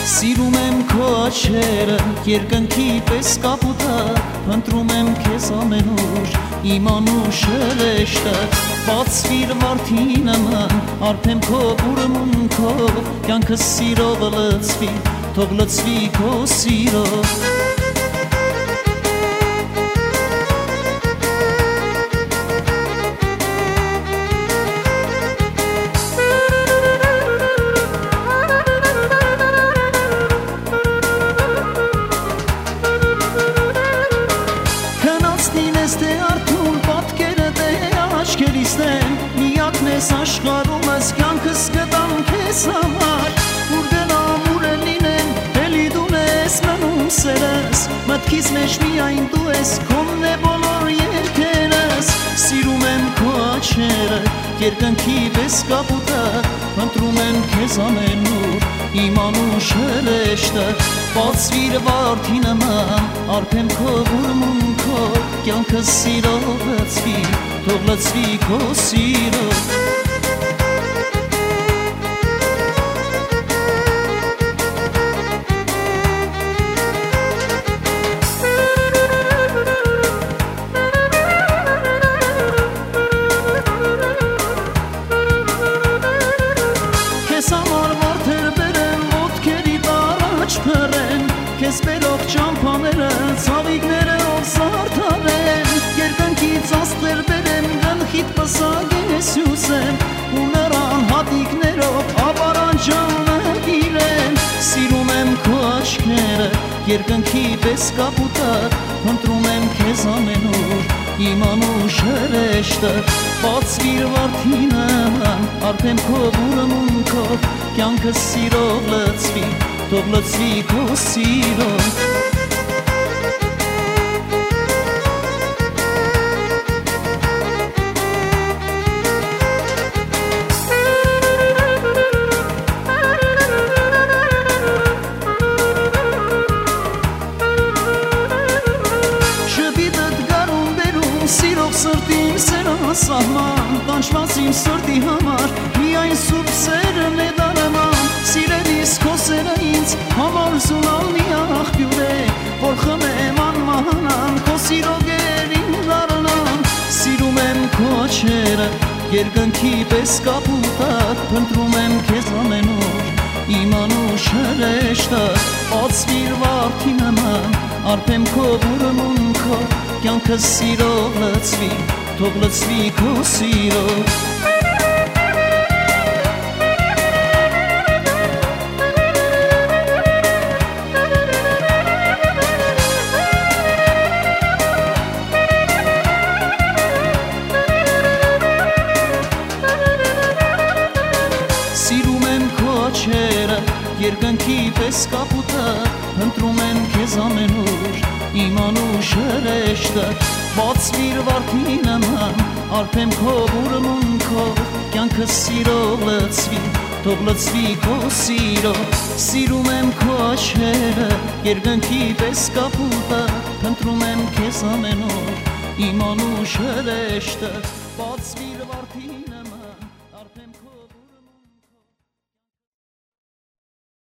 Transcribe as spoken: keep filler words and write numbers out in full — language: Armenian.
Սիրում եմ քո աչքերը երկնքի պես կապուտա, փնտրում եմ քեզ ամենուր, իմ անուշը լեշտը, բացվիր վարդի նման, արթեմ քո ուրմունքով, կյանքս սիրով լցվի, թող լցվի քո սիրով։ Միակն ես աշխարհումս, կյանքս գտամ քեզ համար, ուր գնամ ուր էլ լինեմ, էլի դու ես մնում սերս, մտքիս մեջ միայն դու ես, քոնն է բոլոր երգերս, սիրում եմ քո աչքերը, երկնքի պես կապուտա, փնտրում եմ քեզ ամենուր, իմ անուշը լեշտը, բացվիր վարդի նման, արթեմ քո ուրմունքով, կյանքս սիրով լցվի, թող լցվի քո սիրով։ Քեզ համար որդեր բերեմ, ոտքերիդ առաջ փռեն, քեզ բերող ճամփաները, ցավիկները ով զարդարեն, երկնքից աստղեր բերեմ, գլխիդ պսակես հյուսեմ, ու նրան հատիկներով ապարանջանը իրեն, սիրում եմ քո աչքերը, երկնքի պես կապուտակ, փնտրում եմ քեզ ամենուր, իմ անուշը լեշտը, բացվիր վարդի նման, արթեմ քո ուրմունքով, կյանքս սիրով լցվի, թող լցվի քո սիրով։ Սիրով սրտիմ սերասահման, տանջված իմ սրտի համար, միայն սուրբ սերն է դարման, սիրելիս քո սերը ինձ համար զունալ մի աղբյուր է, որ խմեմ անմահանան, քո սիրո գերին դառնամ, սիրում եմ քո աչքերը, երկնքի պես կապուտակ, փնտրում եմ քեզ ամենուր, իմ անուշը լեշտը, բացվիր վարդի նման, արթեմ քո ուրմունքով, կյանքս սիրով լցվի, թող լցվի քո սիրով։ Սիրում եմ քո աչքերը, երկնքի պես կապուտակ, փնտրում եմ քեզ ամենուր, իմ անուշը լեշտը, բացվիր վարդի նման, արթեմ քո ուրմունքով, կյանքս սիրով լցվի, թող լցվի քո սիրով, սիրում եմ քո աչքերը, երկնքի պես կապուտակ, փնտրում եմ քեզ ամենուր, իմ անուշը լեշտը, բացվի